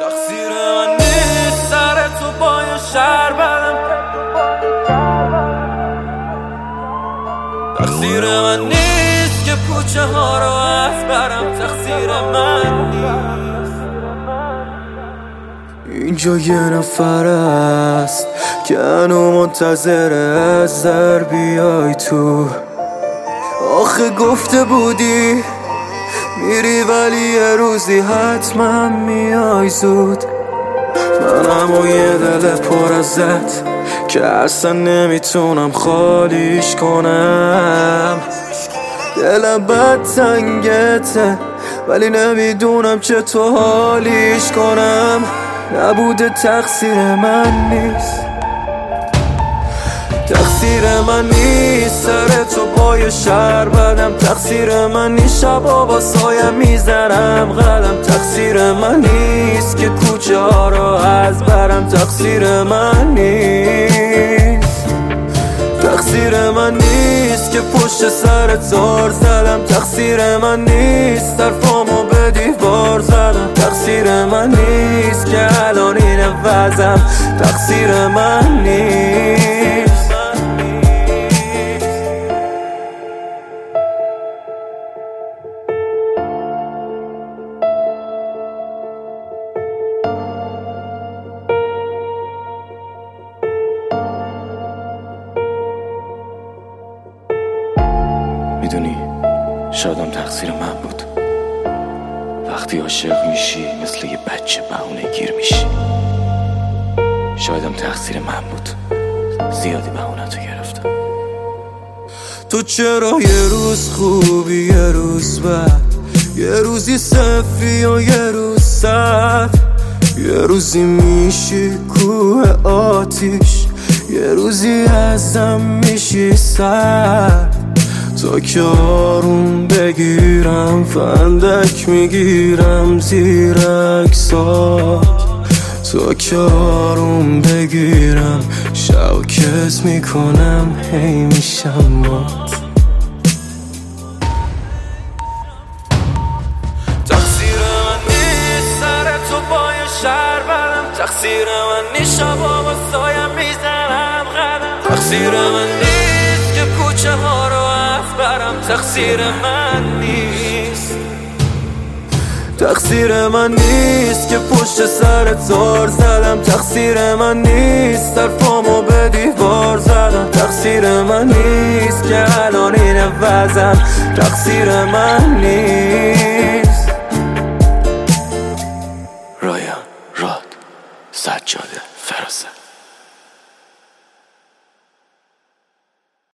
تقصیر من نیست سر تو با یه شهر بدم، تقصیر من نیست که کوچه ها رو از برم، تقصیر من نیست. اینجا یه نفر است که هنو منتظر از در بیای تو. آخه گفته بودی میری ولی یه روزی حتما میای زود. منم و یه دل پر ازت که اصلا نمیتونم خالیش کنم. دلم بد تنگته ولی نمیدونم چطور حالیش کنم. نبوده تقصیر من نیست، تقصیر من نیست سر تو با یه شهر بدم، تقصیر من نیست شبا با سایم میزنم قدم، تقصیر من نیست که کوچه ها رو از برم، تقصیر من نیست، تقصیر من نیست که پشت سر تار زدم، تقصیر من نیست طرفامو به دیوار زدم، تقصیر من نیست که الان این وضعم، تقصیر من نیست. میدونی شایدم تقصیر من بود. وقتی عاشق میشی مثل یه بچه بهونه گیر میشی. شایدم تقصیر من بود، زیادی بهونه تو گرفتم. تو چرا یه روز خوبی یه روز بد، یه روزی صفی و یه روز سرد، یه روزی میشی کوه آتیش، یه روزی ازم میشی سرد. تا که آروم بگیرم فندک میگیرم زیر اکسات، تا که آروم بگیرم شوکت میکنم هی میشم مات. تقصیر من نیست سر تو با یه شهر بدم، تقصیر من نیست شبا با سایم میزنم قدم، تقصیر من نیست که کوچه ها رو از برم، تقصیر من نیست، تقصیر من نیست که پشت سر تار زدم، تقصیر من نیست طرفامو به دیوار زدم، تقصیر من نیست که الان این وضعم، تقصیر من نیست. رایان راد سجاده فراسه